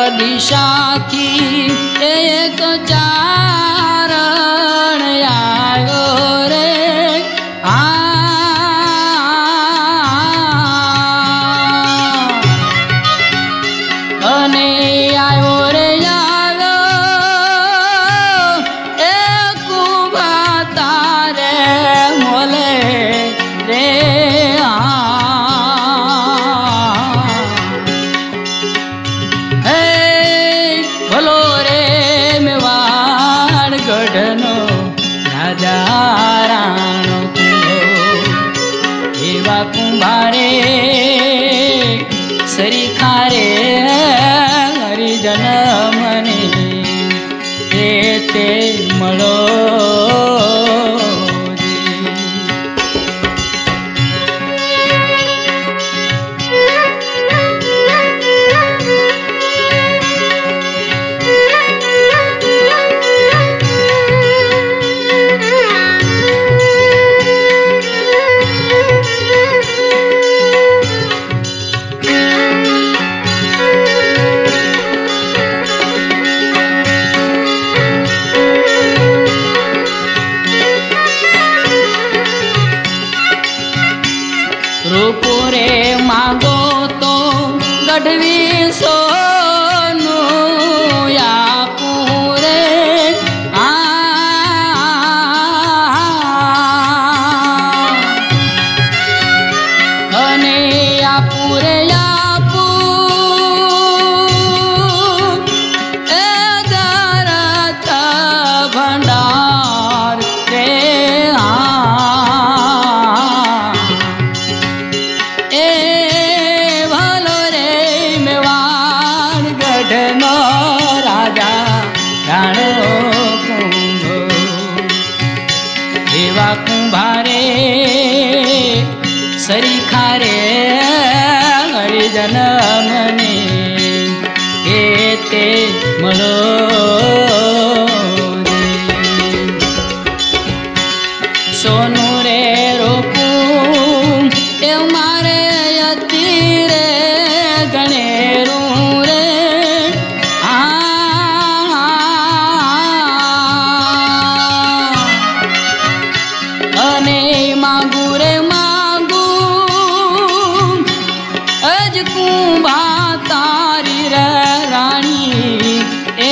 દિશાથી એક ચારણ આવ્યો રે અને આવ્યો રે એ કુબા તારે મોલે રે ગઢનો રાજા રાણો એવા કુંભારે સરીખારે હરિજન મને તે મળો રૂપુરે માગો તો ગઢવી સોનું યાપુરે અને યાપુરે યાપુ એ દરત ભંડાર રે એવા કુંભારે સરીખારે હરિજન મને તે મળો સોનું રે રોકું એ મારે અતિ રે ગણેરું રે અને માગુ રે માગુ અજ કુંભા તારી રે રાણી એ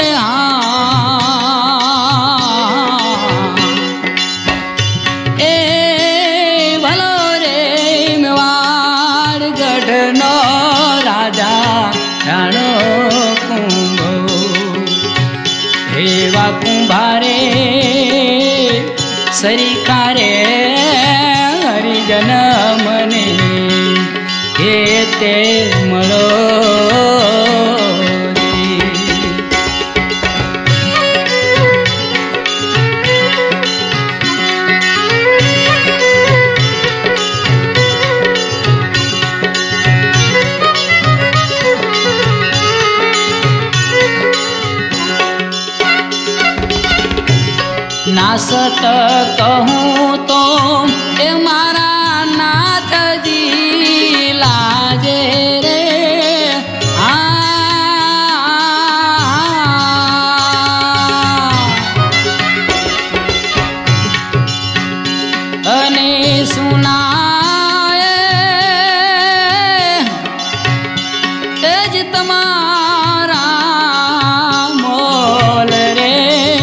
એ ભલો રે મેવાડ ગઢનો રાજા રાણો કુંભો એવા કુંભારે સરીખારે હરિજન મને તે મળો નાસત કહું તો એ મારા નાથજી લાજે રે અને સુનાય તે જ તમારા મોલ રે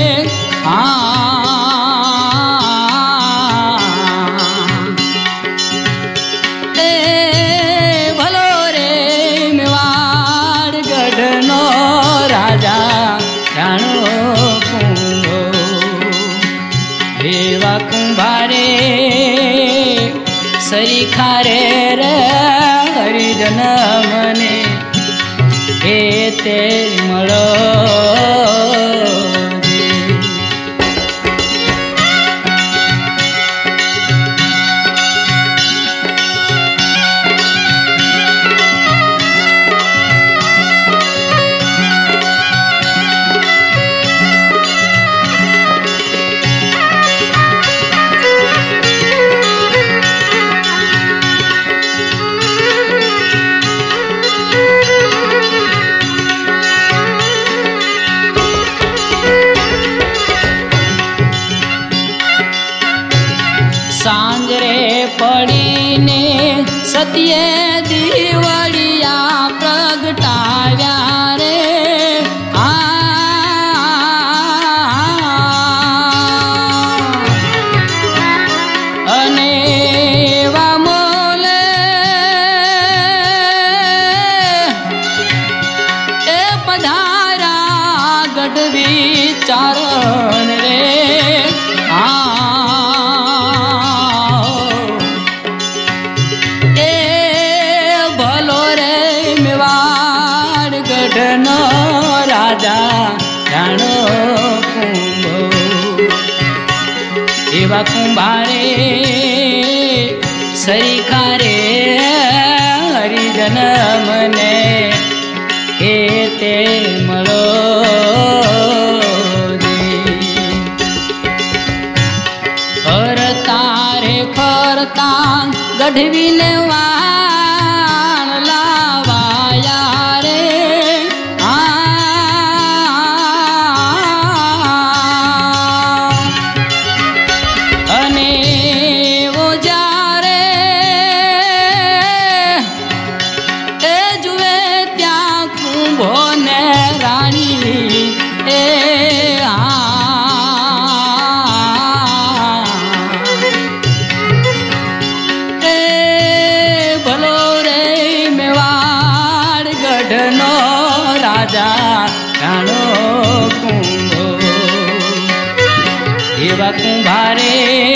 એવા કુંભારે સરીખારે રે હરિજન મને તે મળો સતીએ દીવડિયા પ્રગટાવ્યા રે અને એવા મોલે એ પધારા ગઢવી ચારણ રે એ ભલો રે મેવાડ ગઢનો રાજા જાણો કુંભો એવા કુંભારે સરીખા રે હરિજન મને એ તે મળો ફરતા ગઢવીને વાણ લાવાયા રે અને ઓ જ્યારે એ જુએ ત્યાં કુંભો ને રાણી એ જાણો કુંભો એવા કુંભારે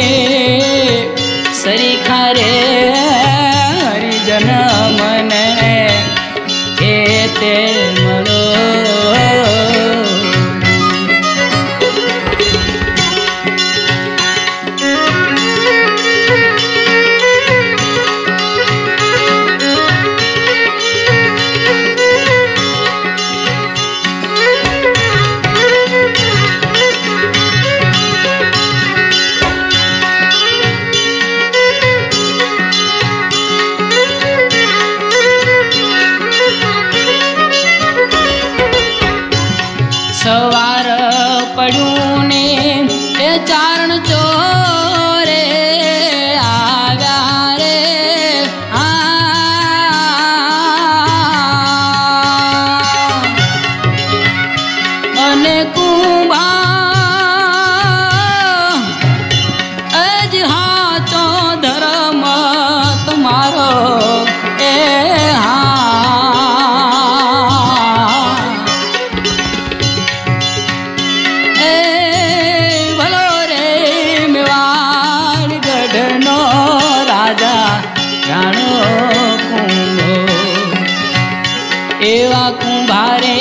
સરીખા રે હરિજન મને એ તે મળો સવાર પડ્યું ને એ ચારણ ચોરે આવ્યા રે અને કુંભા અજ હાચો ધર્મ તમારો એ જાણો કુંભો એવા કુંભારે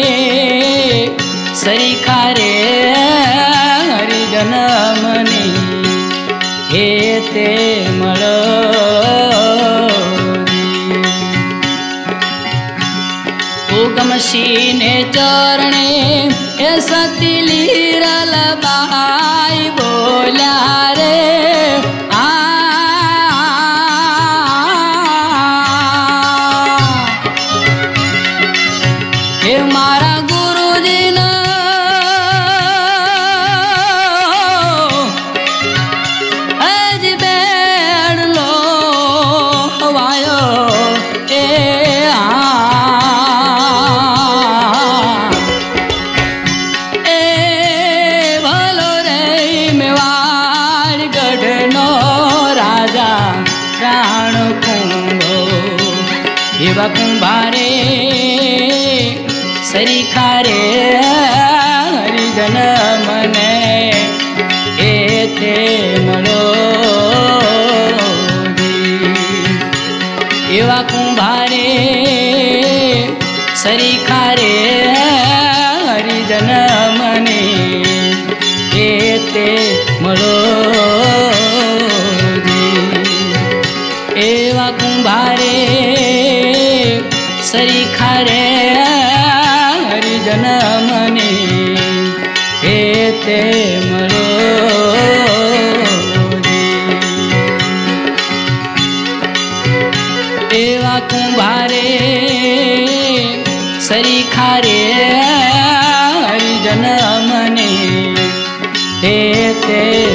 સરીખા રે હરિજન મને એ તે મળો ઉગમશીને ચરણે એ સતી લીરલ બાઈ બોલ્યા રે મારા ગુરુજીનો અજ બેડલો હવાયો એ એ ભલો રે મેવાડ ગઢનો રાજા જાણ કુંભો એવા કુંભારે સરીખા રે હરિજન મને એ તે મળો એવા કુંભારે સરીખા રે હરિજન મને એ તે મળો એવા કુંભારે સરીખા રે હરિજન મને એ તે મળો એવા કુંભારે સરીખા રે હરિજન મને એ તે